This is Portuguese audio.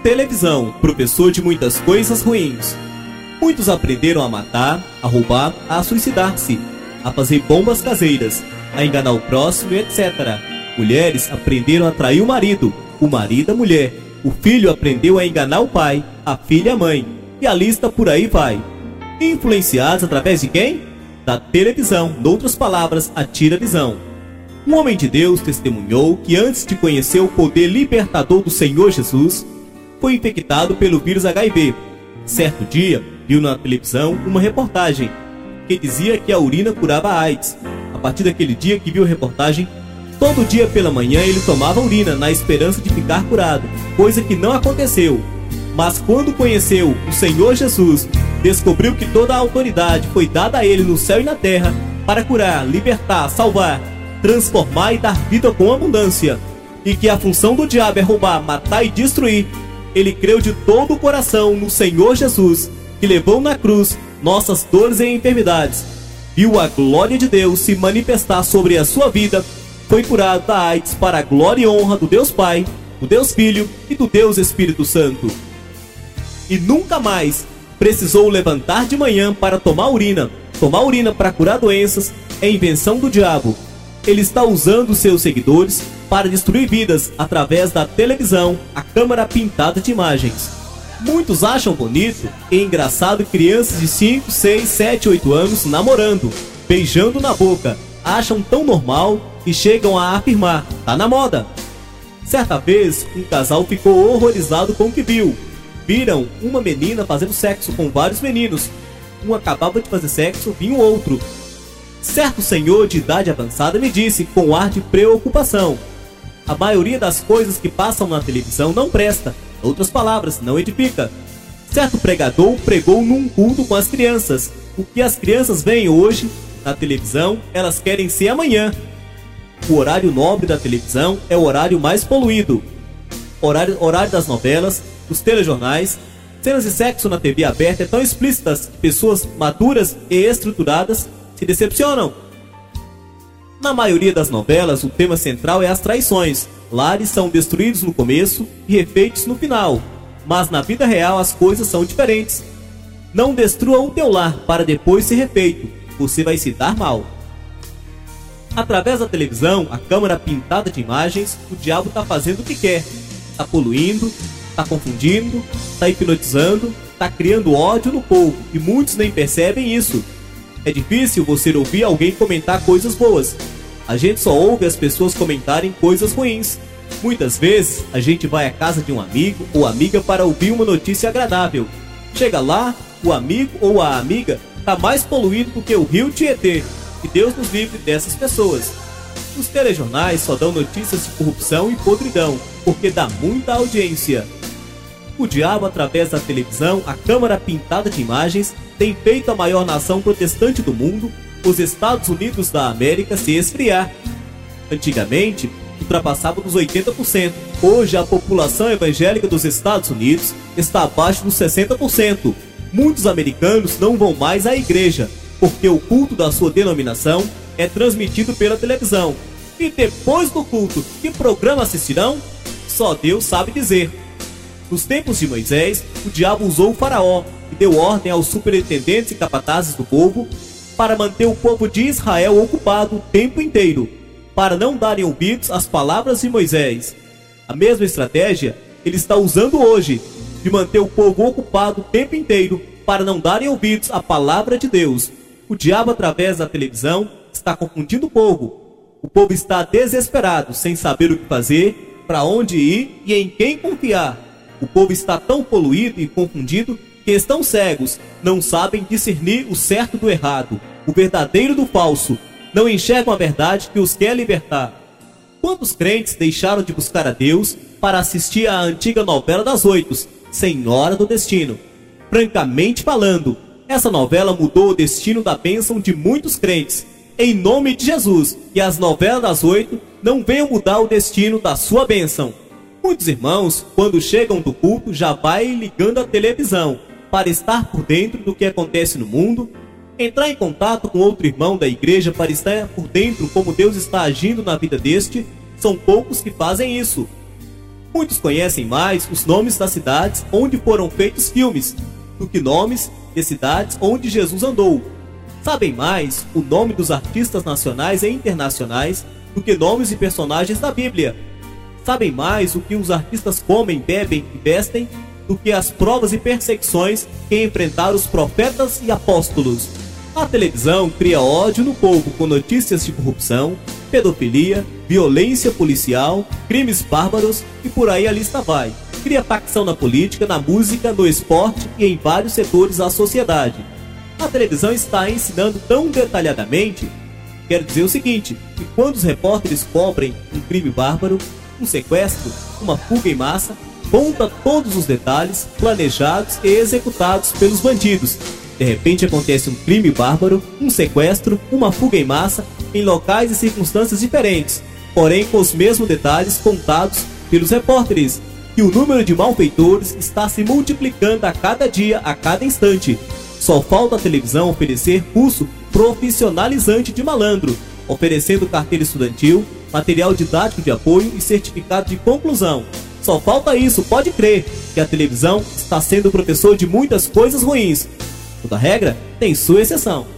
Televisão, professor de muitas coisas ruins. Muitos aprenderam a matar, a roubar, a suicidar-se, a fazer bombas caseiras, a enganar o próximo e etc. Mulheres aprenderam a trair o marido a mulher. O filho aprendeu a enganar o pai, a filha a mãe. E a lista por aí vai. Influenciados através de quem? Da televisão, noutras palavras, a tira-visão. Um homem de Deus testemunhou que antes de conhecer o poder libertador do Senhor Jesus, foi infectado pelo vírus HIV. Certo dia, viu na televisão uma reportagem que dizia que a urina curava a AIDS. A partir daquele dia que viu a reportagem, todo dia pela manhã ele tomava urina na esperança de ficar curado, coisa que não aconteceu. Mas quando conheceu o Senhor Jesus, descobriu que toda a autoridade foi dada a ele no céu e na terra para curar, libertar, salvar, transformar e dar vida com abundância, e que a função do diabo é roubar, matar e destruir. Ele creu de todo o coração no Senhor Jesus, que levou na cruz nossas dores e enfermidades, viu a glória de Deus se manifestar sobre a sua vida, foi curado da AIDS para a glória e honra do Deus Pai, do Deus Filho e do Deus Espírito Santo. E nunca mais precisou levantar de manhã para tomar urina. Tomar urina para curar doenças é invenção do diabo. Ele está usando seus seguidores para destruir vidas através da televisão, a câmera pintada de imagens. Muitos acham bonito e engraçado crianças de 5, 6, 7, 8 anos namorando, beijando na boca. Acham tão normal e chegam a afirmar, tá na moda. Certa vez, um casal ficou horrorizado com o que viu. Viram uma menina fazendo sexo com vários meninos. Um acabava de fazer sexo, vinha o outro. Certo senhor de idade avançada me disse com ar de preocupação: a maioria das coisas que passam na televisão não presta, em outras palavras, não edifica. Certo pregador pregou num culto com as crianças. O que as crianças veem hoje na televisão, elas querem ser amanhã. O horário nobre da televisão é o horário mais poluído. Horário das novelas, dos telejornais. Cenas de sexo na TV aberta é tão explícitas que pessoas maduras e estruturadas se decepcionam. Na maioria das novelas, o tema central é as traições. Lares são destruídos no começo e refeitos no final. Mas na vida real as coisas são diferentes. Não destrua o teu lar para depois ser refeito. Você vai se dar mal. Através da televisão, a câmera pintada de imagens, o diabo está fazendo o que quer. Está poluindo, está confundindo, está hipnotizando, está criando ódio no povo, e muitos nem percebem isso. É difícil você ouvir alguém comentar coisas boas. A gente só ouve as pessoas comentarem coisas ruins. Muitas vezes, a gente vai à casa de um amigo ou amiga para ouvir uma notícia agradável. Chega lá, o amigo ou a amiga está mais poluído do que o rio Tietê. Que Deus nos livre dessas pessoas. Os telejornais só dão notícias de corrupção e podridão, porque dá muita audiência. O diabo, através da televisão, a câmera pintada de imagens, tem feito a maior nação protestante do mundo, os Estados Unidos da América, se esfriar. Antigamente, ultrapassava dos 80%. Hoje, a população evangélica dos Estados Unidos está abaixo dos 60%. Muitos americanos não vão mais à igreja, porque o culto da sua denominação é transmitido pela televisão. E depois do culto, que programa assistirão? Só Deus sabe dizer. Nos tempos de Moisés, o diabo usou o faraó e deu ordem aos superintendentes e capatazes do povo para manter o povo de Israel ocupado o tempo inteiro, para não darem ouvidos às palavras de Moisés. A mesma estratégia ele está usando hoje, de manter o povo ocupado o tempo inteiro, para não darem ouvidos à palavra de Deus. O diabo, através da televisão, está confundindo o povo. O povo está desesperado, sem saber o que fazer, para onde ir e em quem confiar. O povo está tão poluído e confundido que estão cegos, não sabem discernir o certo do errado, o verdadeiro do falso, não enxergam a verdade que os quer libertar. Quantos crentes deixaram de buscar a Deus para assistir à antiga novela das 8, Senhora do Destino? Francamente falando, essa novela mudou o destino da bênção de muitos crentes. Em nome de Jesus, que as novelas das 8 não venham mudar o destino da sua bênção. Muitos irmãos, quando chegam do culto, já vai ligando a televisão para estar por dentro do que acontece no mundo, entrar em contato com outro irmão da igreja para estar por dentro como Deus está agindo na vida deste. São poucos que fazem isso. Muitos conhecem mais os nomes das cidades onde foram feitos filmes do que nomes de cidades onde Jesus andou. Sabem mais o nome dos artistas nacionais e internacionais do que nomes de personagens da Bíblia. Sabem mais o que os artistas comem, bebem e vestem do que as provas e perseguições que enfrentaram os profetas e apóstolos. A televisão cria ódio no povo com notícias de corrupção, pedofilia, violência policial, crimes bárbaros e por aí a lista vai. Cria facção na política, na música, no esporte e em vários setores da sociedade. A televisão está ensinando tão detalhadamente, quer dizer o seguinte, que quando os repórteres cobrem um crime bárbaro, um sequestro, uma fuga em massa, conta todos os detalhes planejados e executados pelos bandidos. De repente acontece um crime bárbaro, um sequestro, uma fuga em massa, em locais e circunstâncias diferentes, porém com os mesmos detalhes contados pelos repórteres, que o número de malfeitores está se multiplicando a cada dia, a cada instante. Só falta a televisão oferecer curso profissionalizante de malandro, oferecendo carteira estudantil, material didático de apoio e certificado de conclusão. Só falta isso, pode crer, que a televisão está sendo professor de muitas coisas ruins. Toda regra tem sua exceção.